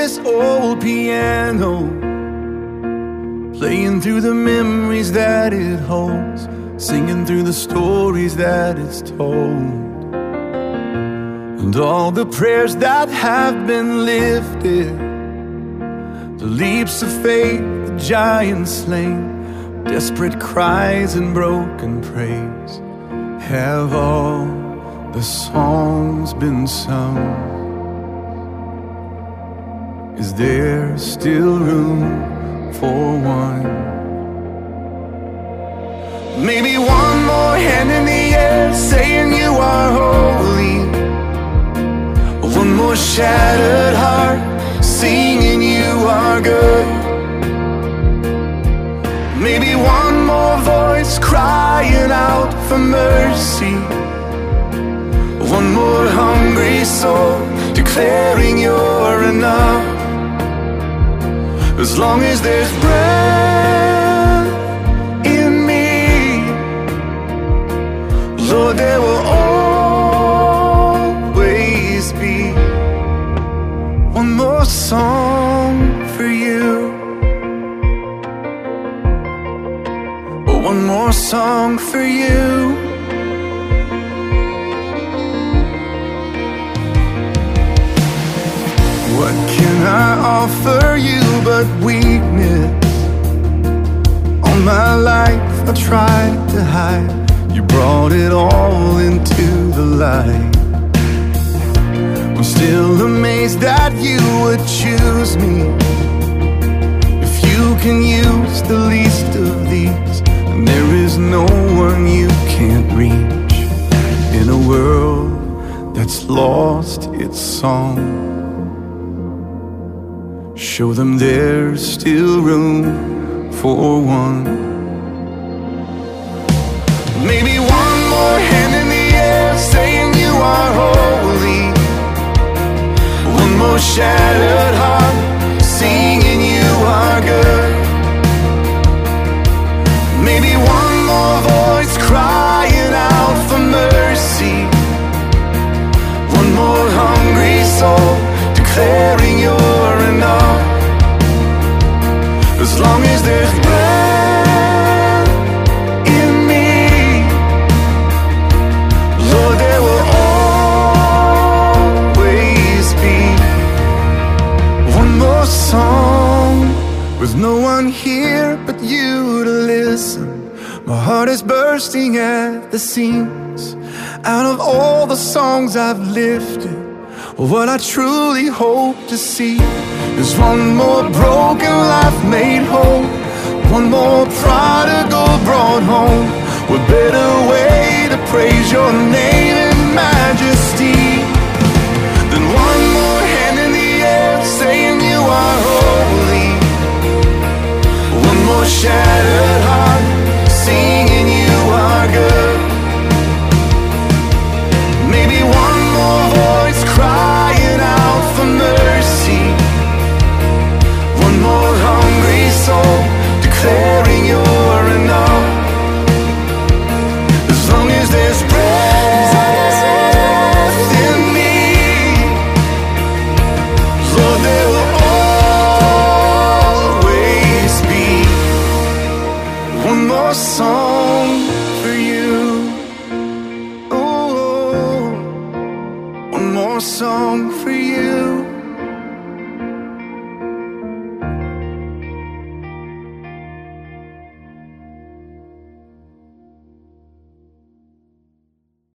this old piano, playing through the memories that it holds, singing through the stories that it's told, and all the prayers that have been lifted, the leaps of faith, the giants slain, desperate cries and broken praise. Have all the songs been sung? Is there still room for one? Maybe one more hand in the air saying you are holy, one more shattered heart singing you are good. Maybe one more voice crying out for mercy, one more hungry soul declaring you're enough. As long as there's breath in me, Lord, there will always be one more song for you, one more song for you. What can I offer you but weakness? All my life I tried to hide, you brought it all into the light. I'm still amazed that you would choose me. If you can use the least of these, then there is no one you can't reach. In a world that's lost its song, show them there's still room for one. Maybe one more hand in the air saying you are holy, one more shattered heart singing you are good. Maybe one more voice crying out for mercy, one more hungry soul declaring you're enough. As long as there's breath in me, Lord, there will always be one more song. With no one here but you to listen, my heart is bursting at the seams. Out of all the songs I've lifted, what I truly hope to see is one more broken life made whole, one more prodigal brought home. What better way to praise your name in majesty than one more hand in the air saying you are holy, one more shattered heart singing you are good. Maybe one more voice crying out for mercy, one more hungry soul declaring you're enough. As long as there's breath in me, Lord, there will always be one more song for you. Oh, one more song for you.